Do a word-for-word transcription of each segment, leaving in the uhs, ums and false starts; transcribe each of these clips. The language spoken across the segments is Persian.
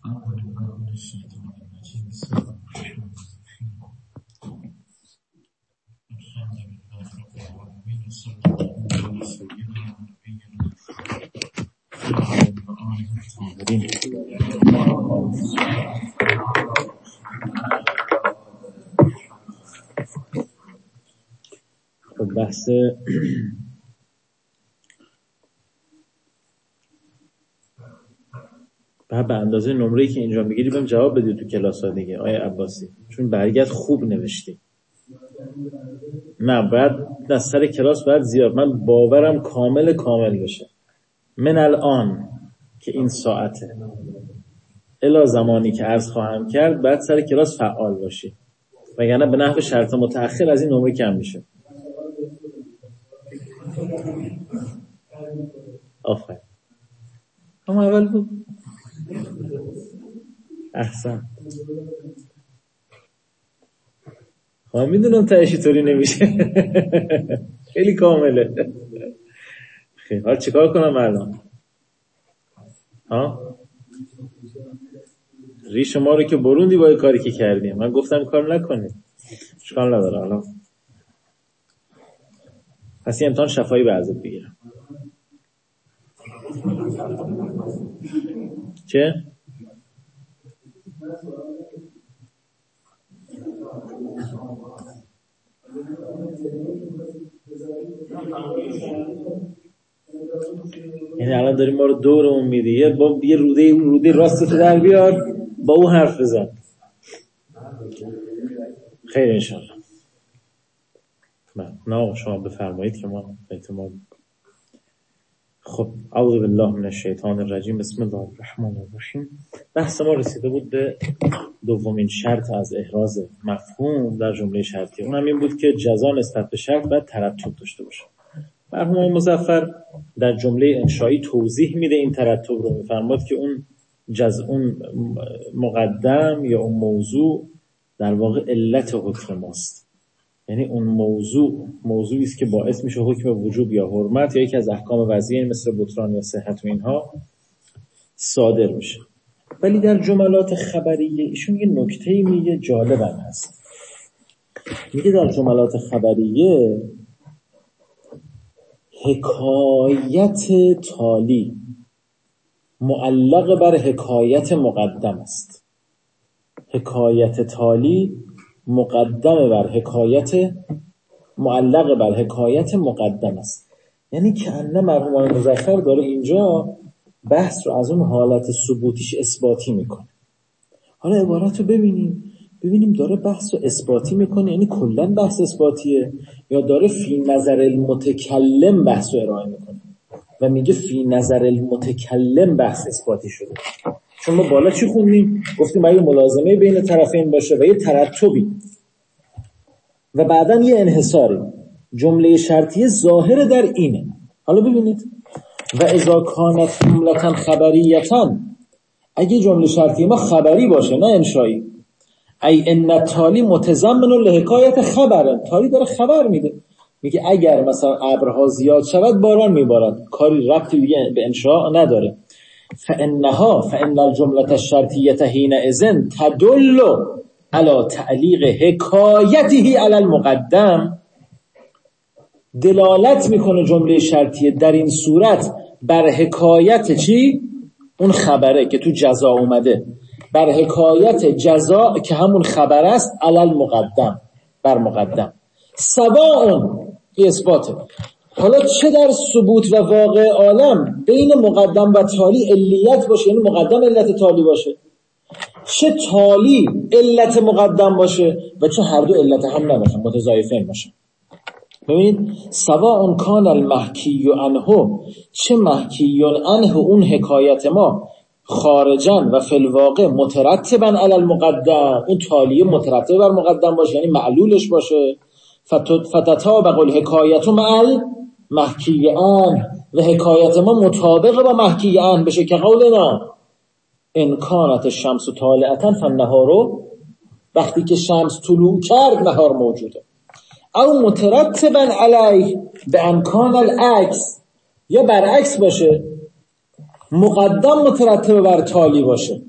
بحث به اندازه نمره‌ای که اینجا میگیری بهم جواب بدی تو کلاس ها دیگه آیه عباسی، چون برگت خوب نوشتی. نه باید از سر کلاس باید زیاد، من باورم کامل کامل بشه من الان که این ساعته الا زمانی که عرض خواهم کرد باید سر کلاس فعال باشی، وگرنه به نحو شرط متأخر از این نمره کم میشه. آفرین اما اول بود. احسن. خب میدونم تایشی طوری نمیشه. خیلی کامله. خیلی حالا چیکار کنم الان؟ ها؟ ریش ما رو که بروندی با کاری که کردیم. من گفتم کار نکنید. اشکال نداره الان. پس یه امتحان شفایی به ازت بگیرم. چه؟ یعنی الان داریم ما رو دورمون میدی، یه با یه روده روده راستت در بیار با اون حرف بزن. خیر انشالله. نه شما بفرمایید که ما اعتماد. خب اعوذ بالله من الشیطان الرجیم بسم الله الرحمن الرحیم. بحث ما رسیده بود به دومین شرط از احراز مفهوم در جمله شرطی، اونم این بود که جزا نسبت به شرط باید ترتب داشته باشه. مرحوم مظفر در جمله انشایی توضیح میده این ترتب رو، میفرماد که اون جز اون مقدم یا اون موضوع در واقع علت حکم ماست، یعنی اون موضوع موضوعی است که باعث میشه حکم وجوب یا حرمت یا یکی از احکام وضعی مثل بطلان یا صحت و اینها صادر میشه. ولی در جملات خبریه ایشون یه نکته‌ای میگه جالبم هست. میگه در جملات خبریه حکایت تالی معلق بر حکایت مقدم است. حکایت تالی مقدم بر حکایت معلق بر حکایت مقدم است. یعنی که انه مرحوم مظفر داره اینجا بحث رو از اون حالت ثبوتیش اثباتی میکنه. حالا عبارت رو ببینیم ببینیم داره بحث رو اثباتی میکنه، یعنی کلن بحث اثباتیه یا داره فی نظر المتکلم بحث رو ارائه میکنه و میگه فی نظر المتکلم بحث اثباتی شده. چون ما بالا چی خوندیم؟ گفتیم باید ملازمه بین طرفین باشه و یه ترتبی و بعداً یه انحصاری. جمله شرطیه ظاهر در اینه. حالا ببینید و اذا کانت جملة خبریتاً، اگه جمله شرطیه ما خبری باشه نه انشایی، ای ان تالی متضمن لحکایت خبره، تالی داره خبر میده، میگه اگر مثلا ابرها زیاد شود باران میبارد، کاری ربطی دیگه به انشاء نداره. فانها فان الجمله الشرطیه حینئذ تدل على تعلیق حکایته علی المقدم، دلالت میکنه جمله شرطیه در این صورت بر حکایت چی؟ اون خبره که تو جزا اومده، بر حکایت جزا که همون خبر است علی المقدم، بر مقدم. سواء اثباته. حالا چه در ثبوت و واقع عالم بین مقدم و تالی علیت باشه، یعنی مقدم علت تالی باشه، چه تالی علت مقدم باشه و چه هر دو علت هم نباشن، متضایفین باشه. ببینید سواء کان المحکی عنه، چه محکی عنه اون حکایت ما خارجن و فی الواقع مترتبا علی المقدم، اون تالیه مترتب بر مقدم باشه یعنی معلولش باشه. فتتابق الحکایت مع المحکی عنه، و حکایت ما مطابق با محکی عنه بشه که قولنا ان کانت الشمس طالعه فالنهار، وقتی که شمس طلوع کرد نهار موجوده. او مترتبا علیه به امکان العکس، یا برعکس باشه مقدم مترتب بر تالی باشه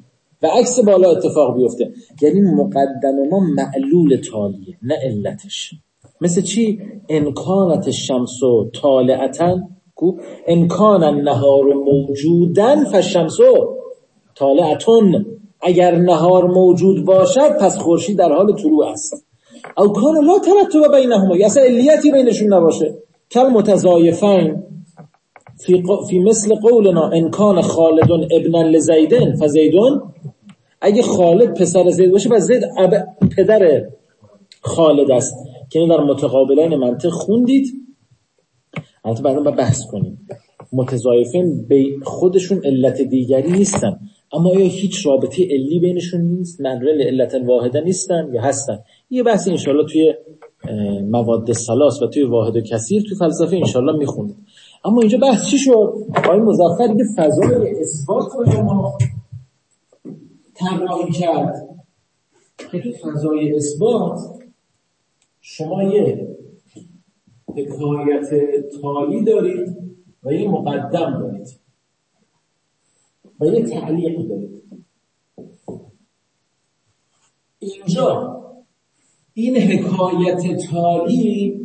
و عکس بالا اتفاق بیفته. یعنی مقدم ما معلول تالیه نه علتش. مثل چی؟ انکانت الشمس طالعتن کو انکان النهار موجودن فالشمس طالعتن، اگر نهار موجود باشد پس خورشید در حال طلوع است. او کان لا ترتب بینهما، یا اصلا علیتی بینشون نباشه. کل متضایفین فی, ق... فی مثل قولنا ان کان خالد ابنا لزیدن فزیدون، اگه خالد پسر زید باشه پس زید اب... پدر خالد است، که این در متقابلین منطق خوندید. البته بعدا باید بحث کنیم. متضایفین به خودشون علت دیگری نیستن، اما یا هیچ رابطه علی بینشون نیست، منرل علت واحده نیستن یا هستن. یه بحث انشالله توی مواد ثلاث و توی واحد و کثیر توی فلسفه انشالله میخونید. اما اینجا بحث چی شد؟ آقای مظفر دیگه فضای اثبات رو ما طراحی کرد که توی فضای اثبات شما یه حکایت تالی دارید و یه مقدم دارید و یه تعلیق دارید. اینجا این حکایت تالی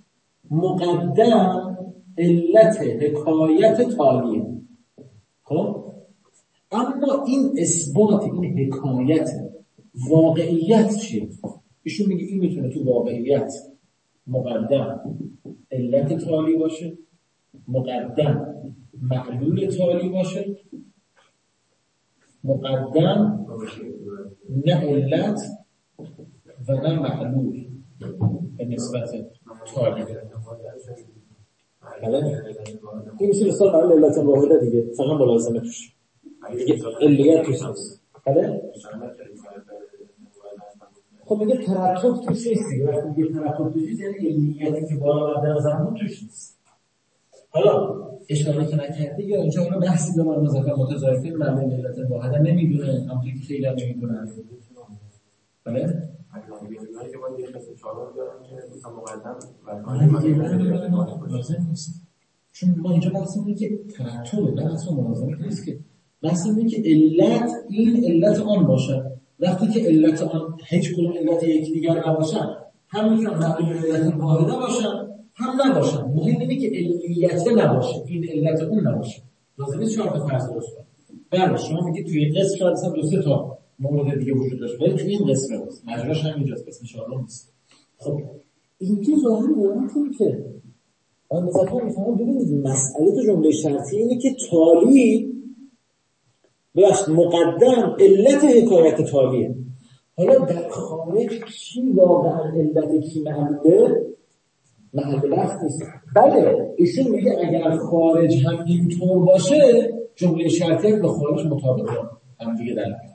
مقدم علت حکایت تالیه. خب اما این اثبات این حکایت واقعیت چیه؟ ایشون میگه این میتونه تو واقعیت مقدم علت تالی باشه، مقدم معلول تالی باشه، مقدم نه علت و نه معلول به نسبت تالی. این میشه مثال معلول علت واحده دیگه، فقط ملازمه توش دیگه، علیت توش نیست. خب میگه ترتب توش نیست دیگه. وقتی میگه ترتب توش نیست یعنی علیتی که بالا در زمان توش نیست. حالا اشاره که نکرده یا اینجا اونو بحثی دارن مذکر متضایفین معلوم علت واحده نمیدونه، همونطوری که خیلی هم نمیدونن. بله؟ اگه باید یه قسم چهارم بیارم که مثلا مقدم و لازم نیست. چون ما اینجا بحث اینه که ترتبه، نه اصلا ملازمه نیست که. بحث اینه که علت این علت آن باشه. وقتی که علت آن هیچ کدوم علت یکی دیگر نباشن، هم میتونن معلوم علت واحده باشن هم نباشن. مهم اینه که علیت نباشه، این علت اون نباشه. لازم نیست چهار تا فرض درست کنید. بله شما میگید توی قسم شاید مثلا دو سه تا مورد دیگه وجود داشت، ولی توی این قسمه است مجراش هم اینجاست، قسم چهارم نیست. خب اینجا ظاهر می‌کنه که آن مذکر میفهمه. ببینید مسئله تو جمله شرطی اینه که تالی بخش مقدم علت حکایت تالیه. حالا در خارج کی واقعا علت کی معلومه؟ محل بحث نیست. بله ایشون میگه اگر خارج هم اینطور باشه جمله شرطی به خارج مطابقه هم دیگه در میاد.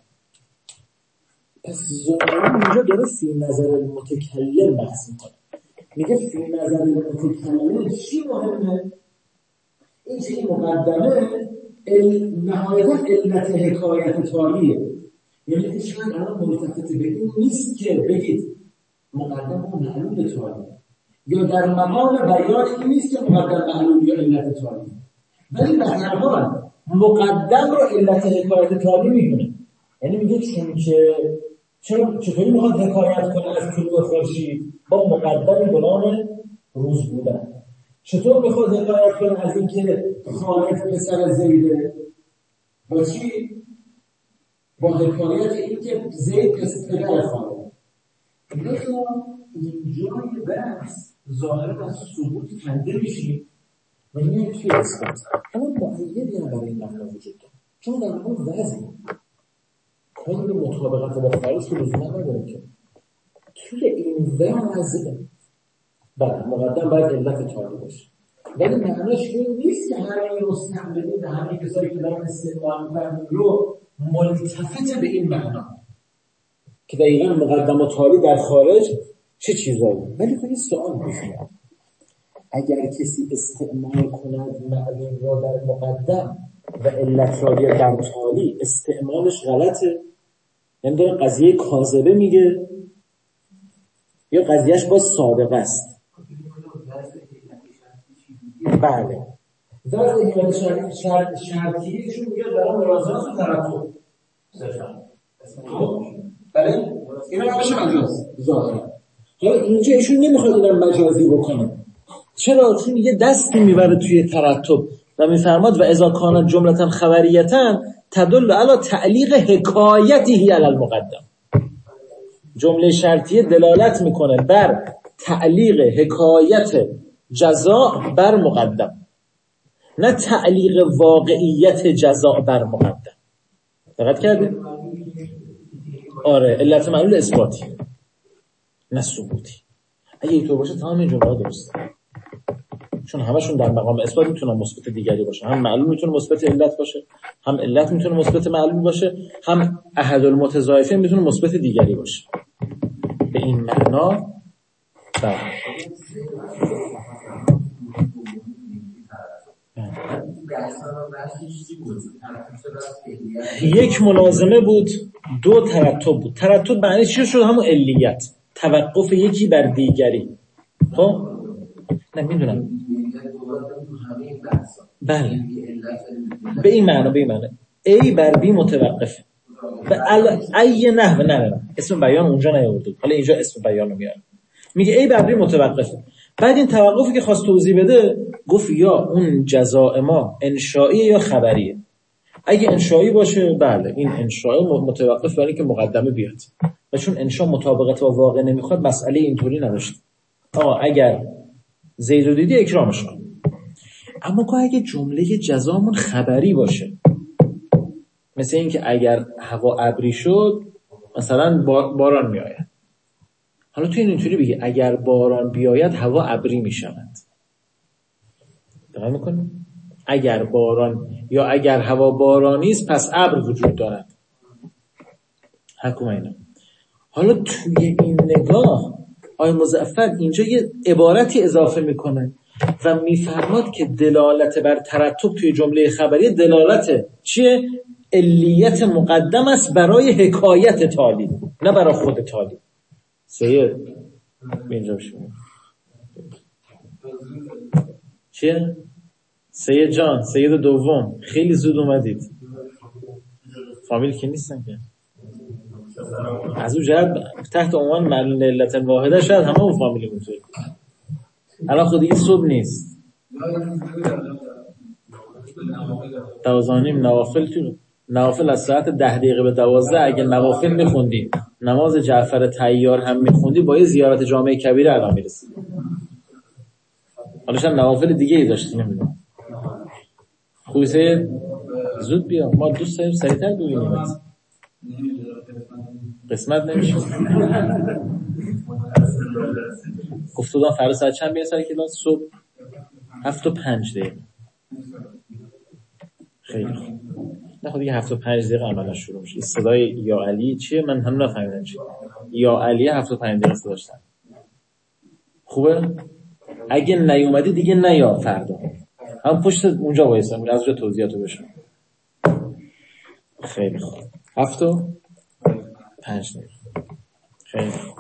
پس ظاهرا اینجا داره فی نظر المتکلم بحث میکنه. میگه فی نظر المتکلم چی مهمه؟ این چی مقدمه نهایتا علت حکایت تالیه. یعنی ایشون الان ملتفت به این نیست که بگید مقدم و معلول تالیه، یا در مقام بیان این نیست که مقدم معلول یا علت تالی، ولی به هر حال مقدم رو علت حکایت تالی میدونه. یعنی میگه چون که چرا چطوری میخواد حکایت کنه از طلوع خورشید با مقدمی به نام روز بودن؟ چطور میخواد حکایت کنه از اینکه خالد پسر زیده؟ با چی؟ با حکایت اینکه زید پدر خالد. اینجا اینجای بحث ظاهرا از ثبوت کنده میشیم و این یک توی اثبات. اما مؤیدی هم برای این معنی وجود داره، چون در مقام وضعی کاری به مطابقت با خارج که لزوما نداریم که توی این وضع بله مقدم باید علت تالی باشه، ولی معناش این نیست که همه مستعملین و همه کسایی که دارن استعمال می‌کنن رو ملتفت به این معنا که دقیقاً مقدم و تالی در خارج چه چیزایی. ولی خیلی سوال پیش میاد اگر کسی استعمال کند معلوم را در مقدم و علت را در تالی، استعمالش غلطه؟ یعنی داره قضیه کاذبه میگه یا قضیهش با صادقه است؟ بله ظرف حکایت شرطیشون میگه دارم مرازمات و ترتب صرفا بله اینا روش مجاز ظاهرا. حالا اینجا ایشون نمیخواد اینا مجازی بکنه. چرا؟ چون یه دستی میبره توی ترتب و میفرماد و اذا کانت جملتا خبریتا تدل علی تعلیق حکایته علی المقدم. جمله شرطیه دلالت میکنه بر تعلیق حکایت جزاء بر مقدم، نه تعلیق واقعیت جزاء بر مقدم. دقت کردید؟ آره، علت معلول اثباتی نه ثبوتی. اگه اینطور باشه تمام این جمله ها درسته، چون همشون در مقام اثبات میتونن مثبت دیگری باشه. هم معلول میتونه مثبت علت باشه، هم علت میتونه مثبت معلول باشه، هم احد المتضاعفین میتونه مثبت دیگری باشه. به این معنا بله. یک ملازمه بود، دو ترتب بود. ترتب معنی چی شد؟ همون علیت، توقف یکی بر دیگری. خب نه میدونم. بله به این معنا، به این معنا ای بر بی متوقف و ای نحو. نه نه نه اسم بیان اونجا نیاورد، حالا اینجا اسم بیان رو میاره. میگه ای بر بی متوقفه. بعد این توقفی که خواست توضیح بده گفت یا اون جزاء ما انشائیه یا خبریه. اگه انشایی باشه بله این انشایی متوقف برای که مقدمه بیاد، و چون انشا مطابقت با واقع نمیخواد مسئله اینطوری نداشت. آقا اگر زید رو دیدی اکرامش کن. اما که اگه جمله جزامون خبری باشه، مثل این که اگر هوا ابری شد مثلا باران میآید، حالا تو این اینطوری بگی اگر باران بیاید هوا ابری میشود. دقیق میکنیم؟ اگر باران یا اگر هوا بارانی است پس ابر وجود دارد. حکومه اینا. حالا توی این نگاه آقای مظفر اینجا یه عبارتی اضافه میکنه و میفرماد که دلالت بر ترتب توی جمله خبری دلالت چیه؟ علیت مقدم است برای حکایت تالی، نه برای خود تالی. سید اینجا بشیم چیه؟ سید جان، سید دوم، خیلی زود اومدید. فامیل که نیستن که از اون جهت تحت عنوان معلول علت واحده شاید همه اون فامیلی اونطوری. الان خود این صبح نیست. دوازانیم نوافل تو نوافل از ساعت ده دقیقه به دوازده اگه نوافل میخوندی نماز جعفر طیار هم میخوندی با یه زیارت جامعه کبیره الان میرسی. حالا شاید نوافل دیگه ای داشتی نمیدونم. خوبی سید زود بیا، ما دوست داریم سریعتر ببینیمت. قسمت نمیشه. گفتم فردا ساعت چند بیان سر کلاس؟ صبح هفت و پنج دقیقه. خیلی خوب. نه خب دیگه هفت و پنج دقیقه عملا شروع میشه. صدای یا علی چیه؟ من هم نفهمیدم چیه. یا علی هفت و پنج دقیقه صدا داشتن. خوبه؟ اگه نیومدی دیگه نیا فردا. هم پشت اونجا وایسم از اونجا توضیحاتو بشم. خیلی خوب. هفت و پنج دقیقه. خیلی خوب.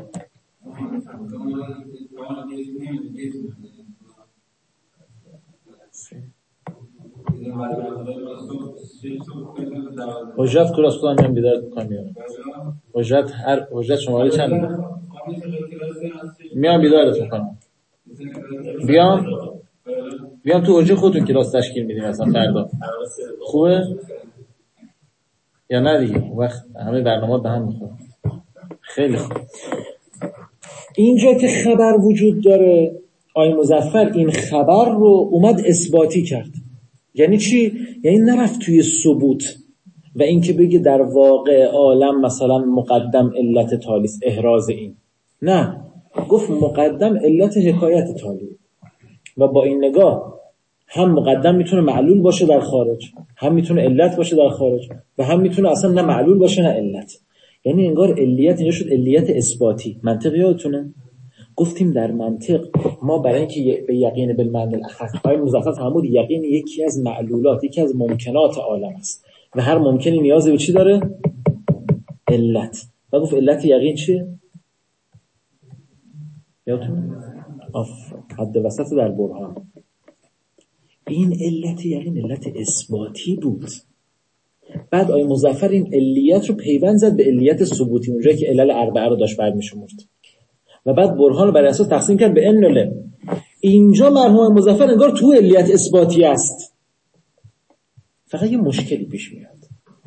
حجت کلاس خودم هم بیدار کنم. حجت هر حجت شماره چنده؟ میام بیدارتون کنم. بیام بیام تو حجت خودتون کلاس تشکیل میدیم مثلا فردا. خوبه؟ یا نه دیگه وقت همه برنامه به هم میخوره. خیلی خوب. اینجا که خبر وجود داره آقای مظفر این خبر رو اومد اثباتی کرد. یعنی چی؟ یعنی نرفت توی ثبوت و این که بگه در واقع عالم مثلا مقدم علت تالیس احراز این، نه، گفت مقدم علت حکایت تالی. و با این نگاه هم مقدم میتونه معلول باشه در خارج، هم میتونه علت باشه در خارج، و هم میتونه اصلا نه معلول باشه نه علت. یعنی انگار علیت اینجا شد علیت اثباتی. منطق یادتونه گفتیم در منطق ما برای اینکه به یقین بالمعنی الاخص های مظفر فرمود یقین یکی از معلولات، یکی از ممکنات عالم است و هر ممکنی نیاز به چی داره؟ علت. و گفت علت یقین چیه؟ یادتونه؟ آف حد وسط در برهان. این علت یقین علت اثباتی بود. بعد آقای مظفر این علیت رو پیوند زد به علیت ثبوتی، اونجایی که علل اربعه رو داشت برمی‌شمرد و بعد برهان رو بر اساس تقسیم کرد به ان ل. اینجا مرحوم مظفر انگار تو علیت اثباتی است. فقط یه مشکلی پیش میاد.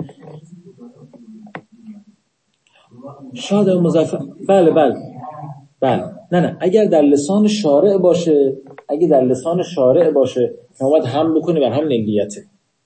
شاید آقای مظفر بله بله بله نه نه اگر در لسان شارع باشه، اگه در لسان شارع باشه که اومد هم بکنه بر هم علیته،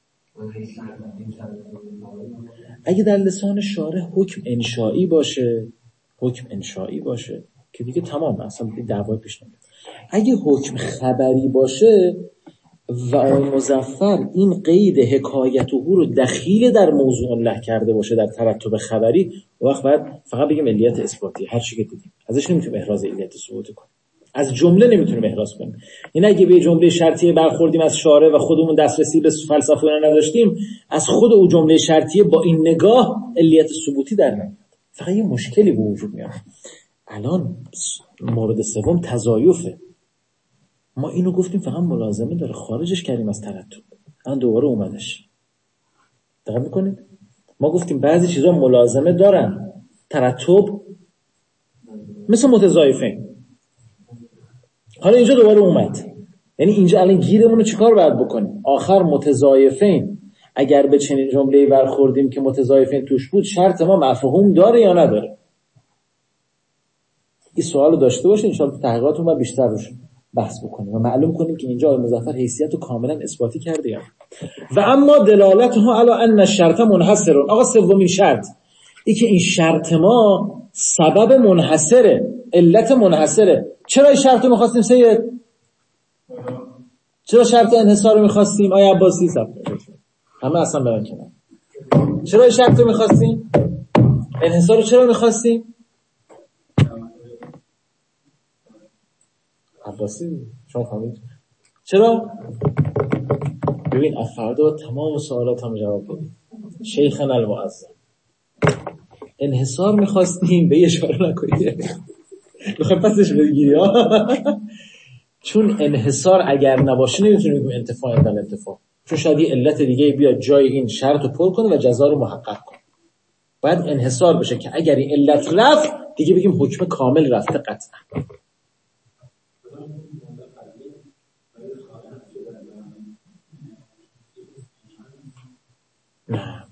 اگه در لسان شارع حکم انشائی باشه، حکم انشائی باشه که دیگه تمام اصلا دعوا پیش نمیاد. اگه حکم خبری باشه و آقای مظفر این قید حکایته رو دخیل در موضوع الله کرده باشه در ترتب خبری، وقت بعد فقط بگیم علیت اثباتی، هر چی که دیدیم ازش نمیتونیم احراز علیت ثبوتی کنیم، از جمله نمیتونیم احراز کنیم. این اگه به جمله شرطیه برخوردیم از شارع و خودمون دسترسی به فلسفه اینا نداشتیم، از خود او جمله شرطیه با این نگاه علیت ثبوتی در نمیاد. فقط یه مشکلی به وجود میاد. الان مورد سوم تضایفه. ما اینو گفتیم فقط ملازمه داره، خارجش کردیم از ترتب. الان دوباره اومدش. دقت میکنید؟ ما گفتیم بعضی چیزا ملازمه دارن، ترتب مثل متضایفین. حالا اینجا دوباره اومد. یعنی اینجا الان گیرمون رو چیکار باید بکنیم؟ آخر متضایفین اگر به چنین جمله‌ای برخوردیم که متضایفین توش بود، شرط ما مفهوم داره یا نداره؟ این سوالو داشته باشین، ان شاءالله تحقیقاتون ما بیشتر روش بحث بکنیم و معلوم کنیم که اینجا آقای مظفر حیثیت رو کاملا اثباتی کرده یا و اما دلالته علی ان الشرط منحصر. آقا سومین شرط این که این شرط ما سبب منحصره، علت منحصره. چرا این شرط رو می‌خواستیم سید؟ چرا شرط انحصار رو می‌خواستیم آیا عباسی صاحب؟ همه اصلا برن کنار. چرا این شرط رو می‌خواستیم؟ انحصار رو چرا می‌خواستیم؟ عباسی شما فهمید چرا؟ ببین افراد تمام سوالات هم جواب بدید. شیخنا المعظم انحصار میخواستیم به یه اشاره نکنید، میخوایم پسش بگیری چون انحصار اگر نباشه نمیتونیم بگیم انتفاع اندل انتفاع، چون شاید یه علت دیگه بیاد جای این شرط رو پر کنه و جزا رو محقق کنه. باید انحصار بشه که اگر این علت رفت دیگه بگیم حکم کامل رفته قطعا. نه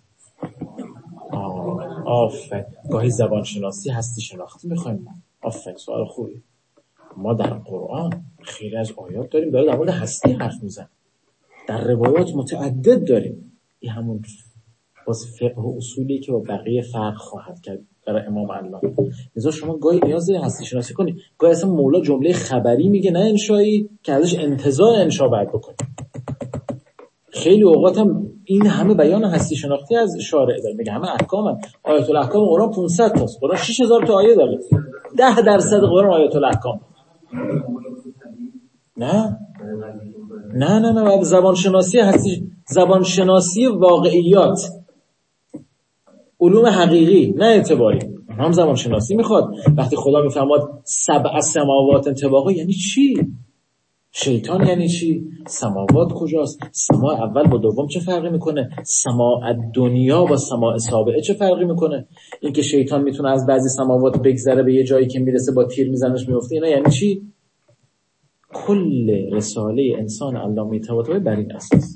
آفرین، گاهی زبان شناسی هستی شناختی میخوایم. آفرین، سوال خوبی. ما در قرآن خیلی از آیات داریم داره در مورد هستی حرف میزن، در روایات متعدد داریم. این همون باز فقه و اصولی که با بقیه فرق خواهد کرد برای امام الله. لذا شما گاهی نیاز دارید هستی شناسی کنید. گاهی اصلا مولا جمله خبری میگه نه انشایی که ازش انتزاع انشا باید بکنید. خیلی اوقات هم این همه بیان هستی شناختی از شارع داره، میگه همه احکامن. آیات الاحکام قرآن پانصد تاست، قرآن شش هزار تا آیه داره، ده درصد قرآن آیات الاحکام. نه نه نه نه زبان شناسی هستی، زبان شناسی واقعیات، علوم حقیقی نه اعتباری، هم زبان شناسی میخواد. وقتی خدا میفرماد سبع سماوات انطباقا یعنی چی؟ شیطان یعنی چی؟ سماوات کجاست؟ سماع اول با دوم چه فرقی میکنه؟ سماع دنیا با سماع سابعه چه فرقی میکنه؟ این که شیطان میتونه از بعضی سماوات بگذره به یه جایی که میرسه با تیر میزنش میفته، اینا یعنی چی؟ کل رساله انسان علامه طباطبایی بر این اساس.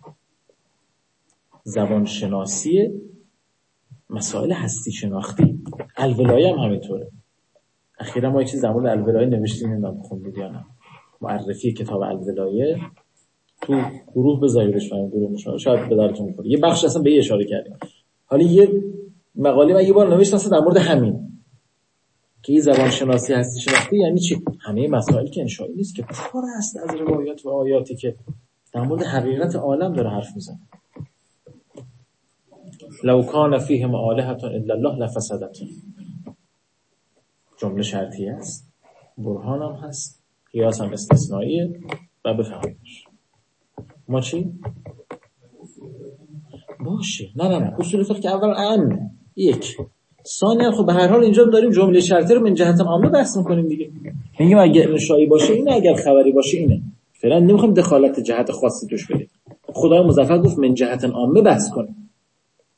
زبان شناسی، مسائل هستی شناختی، الولایه هم همینطوره. اخیرا ما یه چیز در مورد الولایه نوشتیم، نمیدونم خوندید یا نه. معرفی کتاب الولایه تو گروه بذاریدش، من گروه میشم شاید به درتون میخوره. یه بخش اصلا به یه اشاره کردیم. حالا یه مقاله من یه بار نوشتم اصلا در مورد همین که این زبان شناسی هستی شناختی یعنی چی. همه مسائل که انشائی نیست که پر است از روایات و آیاتی که در مورد حقیقت عالم داره حرف میزنه. لو کان فیهم آلهة الا الله لفسدت، جمله شرطیه است، برهان هم هست، قیاس هم استثنائیه و بفهمش. ما چی؟ باشه نه نه نه اصول فقه که اول اعم یک ثانیا. خب به هر حال اینجا داریم جمله شرطی رو من جهت عامه بحث می‌کنیم دیگه. میگیم اگه انشایی باشه اینه، اگر خبری باشه اینه. فعلا نمی‌خوام دخالت جهت خاصی توش بدیم. خدای مظفر گفت من جهت عامه بحث کنیم.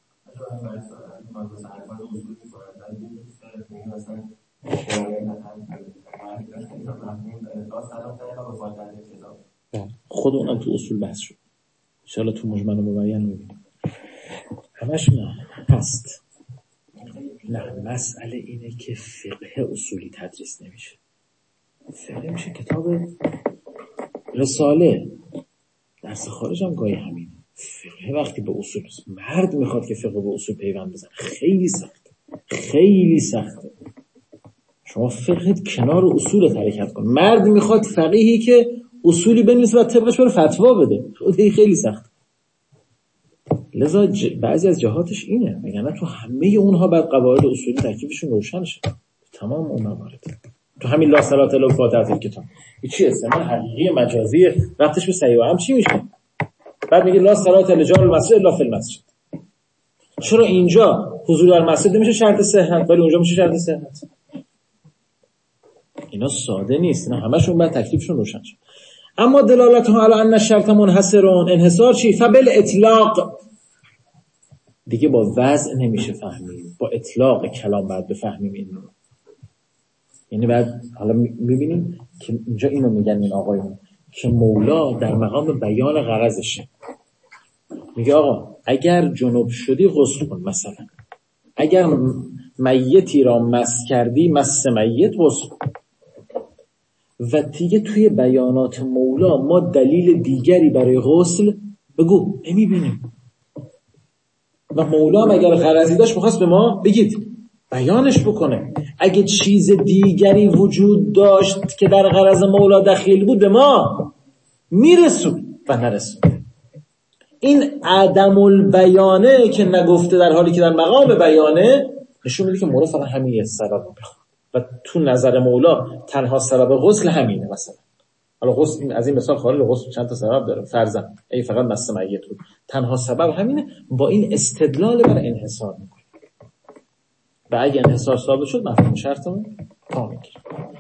خود اونم تو اصول بحث شد، انشاءالله تو مجمل مبین میبینیم همش نه هست. نه مسئله اینه که فقه اصولی تدریس نمیشه. فقه میشه کتاب رساله، درس خارج هم گاهی همین. فقه وقتی به اصول هست. مرد میخواد که فقه به اصول پیوند بزنه، خیلی سخته، خیلی سخته. شما فقه کنار اصول حرکت کن. مرد میخواد فقیهی که اصولی بنویسه و طبقش بره فتوا بده، خیلی خیلی سخت. لذا ج... بعضی از جهاتش اینه، میگن تو همه اونها بعد قواعد اصولی ترکیبشون روشن شه، تمام اون موارد. تو همین لا صلات الا فاتحه کتاب چی استعمال حقیقی مجازی ربطش به صحیح و هم چی میشه؟ بعد میگه لا صلات الا جار المسجد الا فی المسجد. چرا اینجا حضور در مسجد نمیشه شرط صحت ولی اونجا میشه شرط صحت؟ اینا ساده نیست، اینا همشون بعد تکلیفشون روشن شه. اما دلالتها علی ان الشرط منحصرون، انحصار چی؟ فبل اطلاق. دیگه با وضع نمیشه فهمید، با اطلاق کلام باید بفهمیم اینو. یعنی بعد حالا میبینیم که اینجا اینو میگن این آقایون که مولا در مقام بیان غرضشه. میگه آقا اگر جنوب شدی غسل کن، مثلا اگر میتی را مس کردی مس میت غسل کن. و دیگه توی بیانات مولا ما دلیل دیگری برای غسل بگو نمیبینیم. و مولا هم اگر غرضی داشت بخواست به ما بگید بیانش بکنه. اگه چیز دیگری وجود داشت که در غرض مولا دخیل بود به ما میرسون و نرسون. این عدم البیانه که نگفته در حالی که در مقام بیانه نشون میده که مولا فقط همین سبب رو بخواد و تو نظر مولا تنها سبب غسل همینه. مثلا حالا غسل از این مثال خارج غسل چند تا سبب داره، فرضاً اگه فقط مس میت بود تنها سبب همینه، با این استدلال بر انحصار میکنه و اگه انحصار ثابت شد مفهوم شرطمون تا میگیره.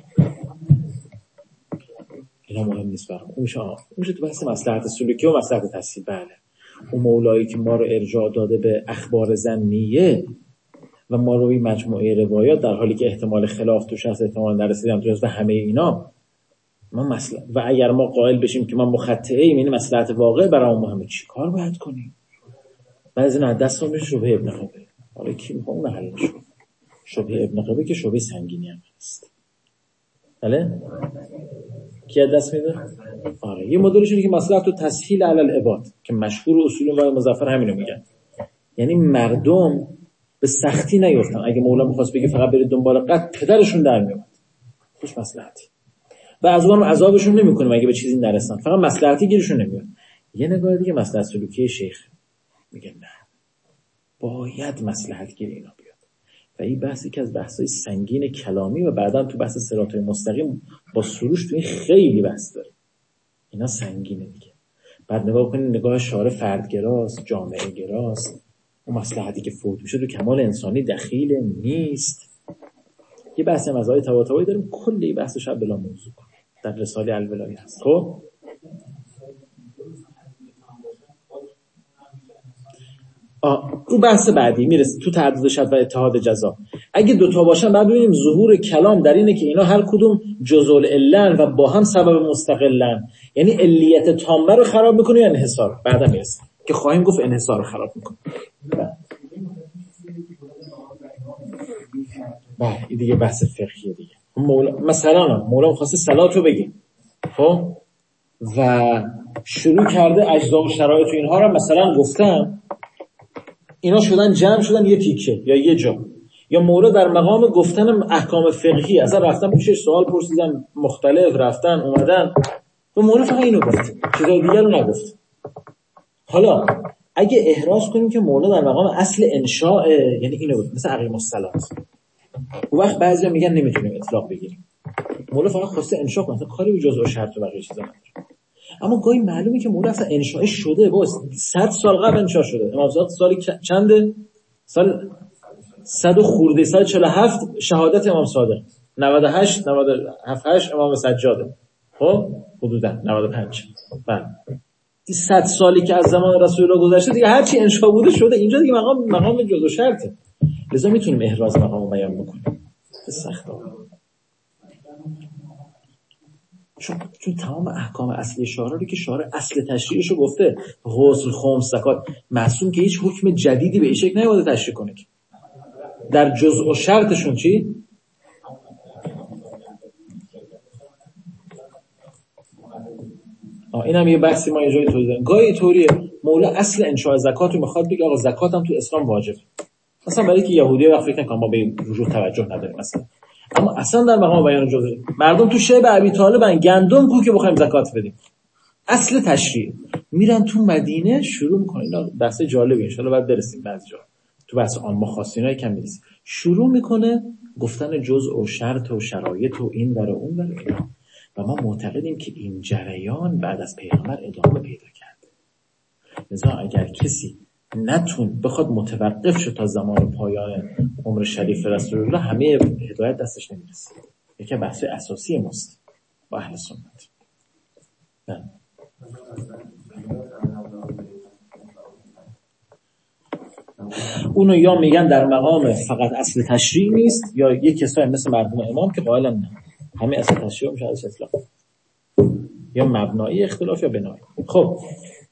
اینا مهم نیست برام. اون میشه اون میشه تو بحث مصلحت سلوکی و مصلحت تصحیح. بله اون مولایی که ما رو ارجاع داده به اخبار ظنیه و ما رو این مجموعه روایات در حالی که احتمال خلاف توش هست، احتمال نرسیدم توش و همه اینا ما مثلا و اگر ما قائل بشیم که ما مخطئه ایم، یعنی مصلحت واقع برام مهمه، چی کار باید کنیم؟ بعضی نه دستمون میشه شبهه ابن قبه. حالا کی میخواد اون حل شه؟ شبهه ابن قبه که شبهه سنگینی هم هست. بله کی دست میده؟ آره یه مدلش اینه که مصلحت و تسهیل علی العباد که مشهور اصول و مظفر همینو میگن، یعنی مردم به سختی نیفتن. اگه مولا میخواست بگه فقط برید دنبال قد پدرشون در میاد خوش مصلحتی و از اونم عذابشون نمیکنیم اگه به چیزی نرسن، فقط مصلحتی گیرشون نمیاد. یه نگاه دیگه مصلحت سلوکی شیخ میگه نه باید مصلحت گیر اینا بیاد و این بحثی که از بحثای سنگین کلامی و بعداً تو بحث صراط مستقیم با سروش تو این خیلی بحث داره. اینا سنگینه دیگه. بعد نگاه کنید نگاه شارع فردگراست، جامعه گراست. اون مصلحتی که فوت میشه تو کمال انسانی دخیل نیست. یه بحث مزایای تواتوی داریم، کلی بحث شب بلا موضوع در رساله الولایه هست. خب آه اون بحث بعدی میرسه تو تعدد شد و اتحاد جزا. اگه دوتا باشن بعد ببینیم ظهور کلام در اینه که اینا هر کدوم جزء العلن و با هم سبب مستقلن، یعنی علیت تامه رو خراب میکنه یا انحصار. بعدا میرسه که خواهیم گفت انحصار رو خراب میکنه. بله این دیگه بحث فقهیه دیگه. مولا مثلا مولا خواسته صلات رو بگیم خب و شروع کرده اجزا و شرایط و اینها رو مثلا گفتم، اینا شدن جمع شدن یه تیکه یا یه جا، یا مولا در مقام گفتن احکام فقهی اصلا رفتن پیشش سوال پرسیدن مختلف رفتن اومدن و مولا فقط اینو گفت، چیزای دیگر رو نگفت. حالا اگه احراز کنیم که مولا در مقام اصل انشاء، یعنی اینو گفت مثل اقیم الصلات، اون وقت بعضیا میگن نمیتونیم اطلاق بگیریم. مولا فقط خواسته انشاء کنه، کاری به جزء و شرط و بقیه چیزا نداره. اما گاهی معلومه که مولا اصلا انشاء شده، باز صد سال قبل انشاء شده. امام صادق سال چنده؟ سال صد و خورده، سال چهل و هفت شهادت امام صادق، نود و هشت نود و هفت امام سجاده، خب حدودا نود و پنج. بله صد سالی که از زمان رسول الله گذشته دیگه هر چی انشا بوده شده، اینجا دیگه مقام مقام جزء شرطه، لذا میتونیم احراز مقام بیان بکنیم. سخته چون چون تمام احکام اصلی شارع رو که شارع اصل تشریعش رو گفته، غسل، خمس، زکات، معصوم که هیچ حکم جدیدی به این شکل نمیاد تشریع کنه که. در جزء و شرطشون چی؟ آه اینم یه بحثی ما یه جایی توضیح دادیم. گاهی طوریه مولا اصل انشاء زکات رو میخواد بگه آقا زکات هم تو اسلام واجبه، مثلا برای که یهودی‌ها وقت فکر نکنن ما به وجود توجه نداریم مثلا، اما اصلا در مقام بیان جزء مردم تو شعب ابی طالبن گندم کو که بخوایم زکات بدیم، اصل تشریع. میرن تو مدینه شروع میکنن، اینا بحث جالبه ان شاءالله بعد برسیم بعضی جا تو بحث آن ما خاصینای کم میرسیم، شروع میکنه گفتن جزء و شرط و شرایط و این ور و اون ور اینا. و ما معتقدیم که این جریان بعد از پیغمبر ادامه پیدا کرده. لذا اگر کسی نتون بخواد متوقف شد تا زمان پایان عمر شریف رسول الله، همه هدایت دستش نمیرسه. یکی بحث اساسی ماست با اهل سنت. نه. اونو یا میگن در مقام فقط اصل تشریع نیست، یا یک کسایی مثل مرحوم امام که قائلا نه همه اصل تشریع میشه از اطلاق، یا مبنایی اختلاف یا بنایی. خب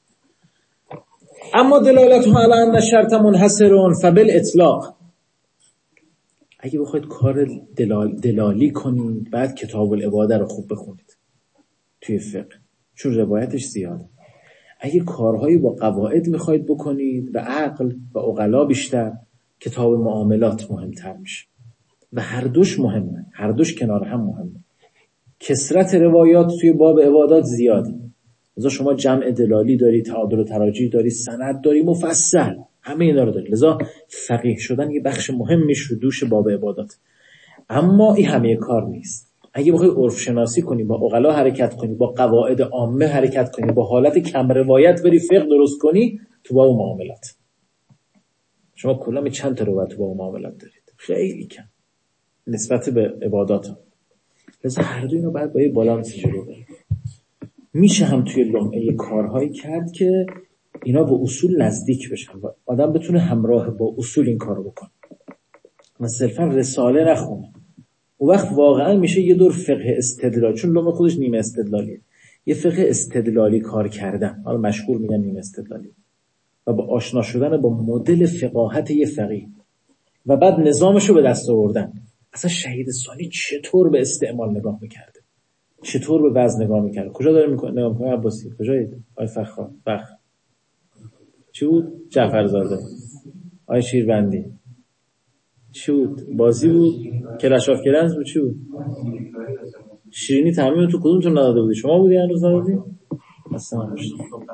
اما دلالتها علی ان شرط منحصر فبالاطلاق، اگه بخواید کار دلال دلالی کنید بعد کتاب العباده رو خوب بخونید توی فقه، چون روایتش زیاده. اگه کارهایی با قواعد میخواید بکنید و عقل و عقلا بیشتر، کتاب معاملات مهمتر میشه و هر دوش مهمه، هر دوش کنار هم مهمه. کثرت روایات توی باب عبادات زیاده، لذا شما جمع دلالی داری، تعادل و تراجیح داری، سند داری مفصل، همه اینا رو داری. لذا فقیه شدن یه بخش مهمیش رو دوش باب عبادات. اما این همه کار نیست. اگه بخوای عرف شناسی کنی، با عقلا حرکت کنی، با قواعد عامه حرکت کنی، با حالت کم روایت بری فقه درست کنی، تو باب معاملات شما کلا چند تا روایت تو باب معاملات دارید، خیلی کم نسبت به عبادات. لذا هر دو اینو باید با یه بالانسی جلو بریم. میشه هم توی لمعه کارهایی کرد که اینا با اصول نزدیک بشن و آدم بتونه همراه با اصول این کارو بکنه و صرفا رساله نخونه. اون وقت واقعا میشه یه دور فقه استدلال، چون لمعه خودش نیمه استدلالیه، یه فقه استدلالی کار کردن، حالا مشغول میگن نیمه استدلالی، و با آشنا شدن با مدل فقاهت یه فقیه و بعد نظامشو به دست آوردن. اصلا شهید ثانی چطور به استعمال نگاه میکرده، چطور به وزن نگاه میکرده، کجا داره میکنه نگاه میکنه؟ عباسی کجایید؟ آی فخر فخر چی بود؟ جعفرزاده، آی شیربندی چی بود؟ بازی بود؟ کلش آف کلنز بود؟ چی بود؟ شیرینی تعمیم تو کدومتون نداده بودی؟ شما بودی هنوز ندادی؟ اصلا نماشت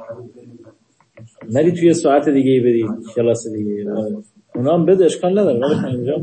نری توی ساعت دیگه ای بدی کلاس دیگه ای اونا هم بده، اشکال نداره ما بخوایم اینجا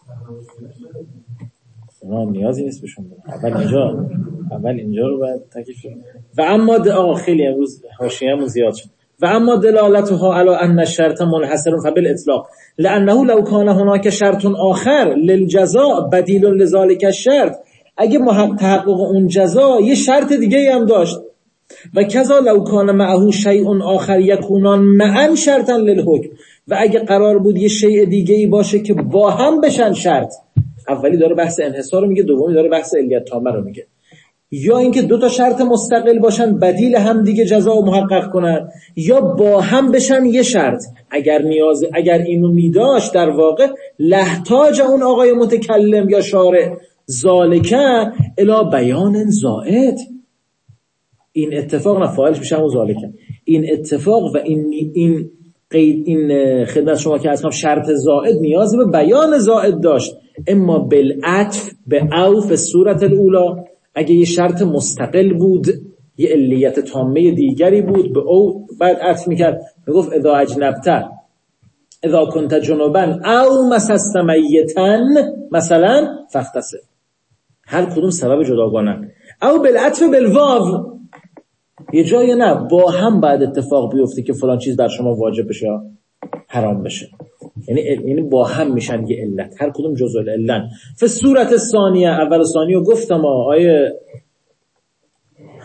اونا نیازی نیست بهشون بده. اول اینجا اول اینجا رو باید تکلیف کنیم. و اما آقا خیلی امروز حاشیه‌مون زیاد شد. و اما دلالتها علی ان الشرط منحصر فبالاطلاق لانه لو كان هناك شرط آخر للجزاء بدیل لذلك الشرط، اگه محقق تحقق اون جزا یه شرط دیگه هم داشت، و کذا لو كان معه شیء آخر یکونان معا شرطا للحکم، و اگه قرار بود یه شیء دیگه ای باشه که با هم بشن شرط، اولی داره بحث انحصار رو میگه، دومی داره بحث علیت تامه رو میگه، یا اینکه دو تا شرط مستقل باشن بدیل هم دیگه جزا رو محقق کنن، یا با هم بشن یه شرط. اگر نیاز اگر اینو میداشت در واقع لحتاج اون آقای متکلم یا شارع ذالکه الی بیان زائد، این اتفاق نفعالش میشه همون ذالکه، این اتفاق و این این قید این خدمت شما که اصلا شرط زائد نیاز به بیان زائد داشت، اما بالعطف به او فی صورت الاولی، اگه یه شرط مستقل بود یه علیت تامه دیگری بود به او بعد عطف میکرد، میگفت اذا اجنبت اذا کنت جنوبا او مسست میتا مثلا فاغتسل، هر کدوم سبب جداگانه، او بالعطف بالواو، یه جایی نه با هم بعد اتفاق بیفته که فلان چیز بر شما واجب بشه یا حرام بشه، یعنی یعنی با هم میشن یه علت، هر کدوم جزء العلن. فصورت ثانیه، اول ثانیه گفتم آیه